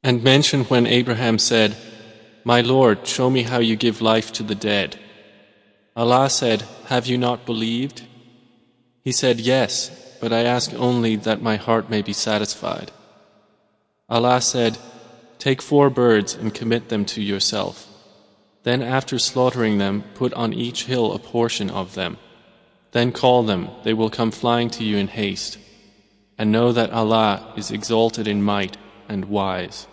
And mention when Abraham said, "My Lord, show me how you give life to the dead." Allah said, "Have you not believed?" He said, "Yes, but I ask only that my heart may be satisfied." Allah said, "Take 4 birds and commit them to yourself. Then after slaughtering them, put on each hill a portion of them. Then call them, they will come flying to you in haste. And know that Allah is exalted in might and wise."